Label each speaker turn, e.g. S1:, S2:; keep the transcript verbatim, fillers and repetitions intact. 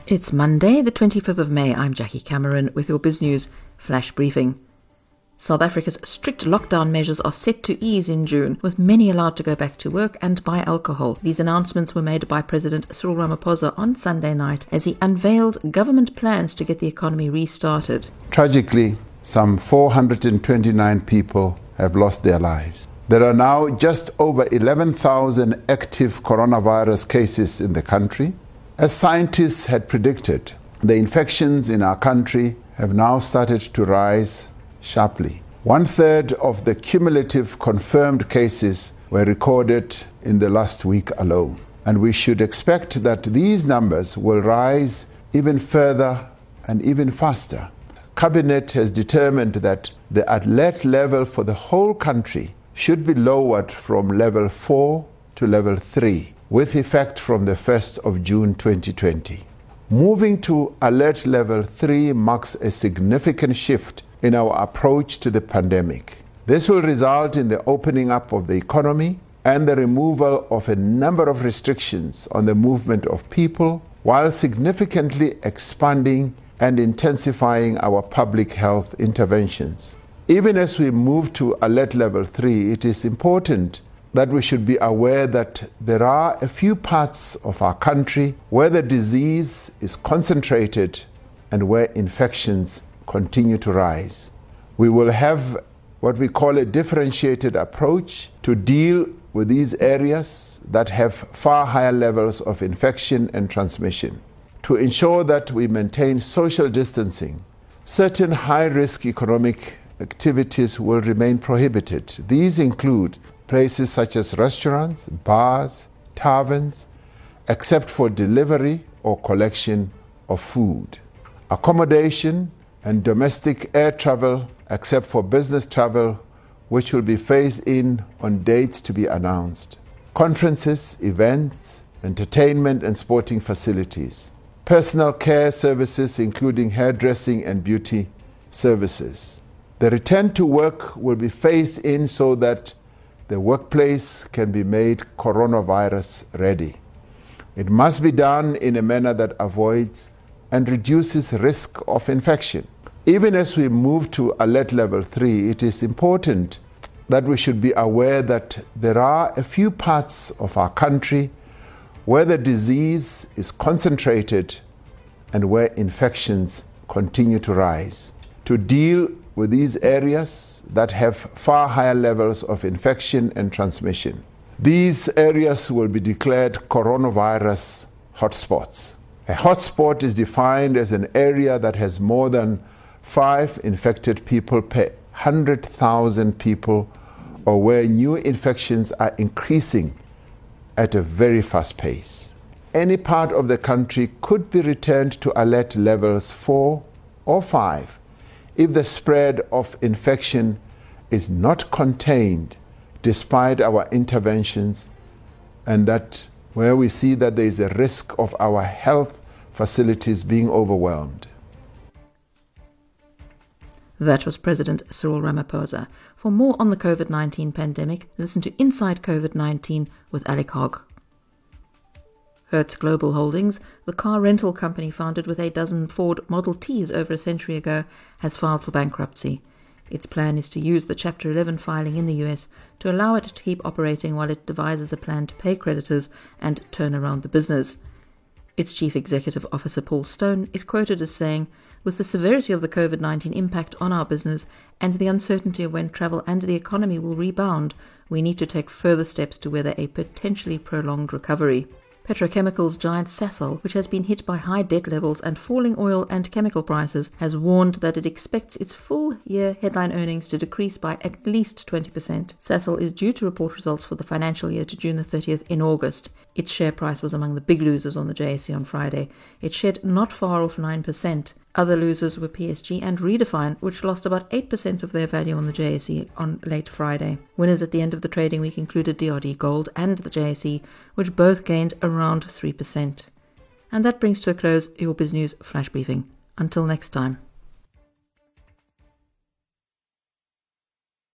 S1: It's Monday, the twenty-fifth of May. I'm Jackie Cameron with your Biz News Flash Briefing. South Africa's strict lockdown measures are set to ease in June, with many allowed to go back to work and buy alcohol. These announcements were made by President Cyril Ramaphosa on Sunday night as he unveiled government plans to get the economy restarted.
S2: Tragically, some four hundred twenty-nine people have lost their lives. There are now just over eleven thousand active coronavirus cases in the country. As scientists had predicted, the infections in our country have now started to rise sharply. One third of the cumulative confirmed cases were recorded in the last week alone. And we should expect that these numbers will rise even further and even faster. Cabinet has determined that the alert level for the whole country should be lowered from level four to level three, with effect from the first of June twenty twenty. Moving to alert level three marks a significant shift in our approach to the pandemic. This will result in the opening up of the economy and the removal of a number of restrictions on the movement of people, while significantly expanding and intensifying our public health interventions. Even as we move to alert level three, it is important that we should be aware that there are a few parts of our country where the disease is concentrated and where infections continue to rise. We will have what we call a differentiated approach to deal with these areas that have far higher levels of infection and transmission. To ensure that we maintain social distancing, certain high-risk economic activities will remain prohibited. These include places such as restaurants, bars, taverns, except for delivery or collection of food. Accommodation and domestic air travel, except for business travel, which will be phased in on dates to be announced. Conferences, events, entertainment and sporting facilities. Personal care services, including hairdressing and beauty services. The return to work will be phased in so that the workplace can be made coronavirus ready. It must be done in a manner that avoids and reduces risk of infection. Even as we move to alert level three, it is important that we should be aware that there are a few parts of our country where the disease is concentrated and where infections continue to rise. To deal with these areas that have far higher levels of infection and transmission, these areas will be declared coronavirus hotspots. A hotspot is defined as an area that has more than five infected people per one hundred thousand people, or where new infections are increasing at a very fast pace. Any part of the country could be returned to alert levels four or five if the spread of infection is not contained despite our interventions, and that where we see that there is a risk of our health facilities being overwhelmed.
S1: That was President Cyril Ramaphosa. For more on the COVID nineteen pandemic, listen to Inside COVID nineteen with Alec Hogg. Hertz Global Holdings, the car rental company founded with a dozen Ford Model Ts over a century ago, has filed for bankruptcy. Its plan is to use the Chapter eleven filing in the U S to allow it to keep operating while it devises a plan to pay creditors and turn around the business. Its Chief Executive Officer Paul Stone is quoted as saying, "With the severity of the COVID nineteen impact on our business and the uncertainty of when travel and the economy will rebound, we need to take further steps to weather a potentially prolonged recovery." Petrochemicals giant Sasol, which has been hit by high debt levels and falling oil and chemical prices, has warned that it expects its full-year headline earnings to decrease by at least twenty percent. Sasol is due to report results for the financial year to June the thirtieth in August. Its share price was among the big losers on the J S E on Friday. It shed not far off nine percent. Other losers were P S G and Redefine, which lost about eight percent of their value on the J S E on late Friday. Winners at the end of the trading week included D R D Gold and the J S E, which both gained around three percent. And that brings to a close your Biz News Flash Briefing. Until next time.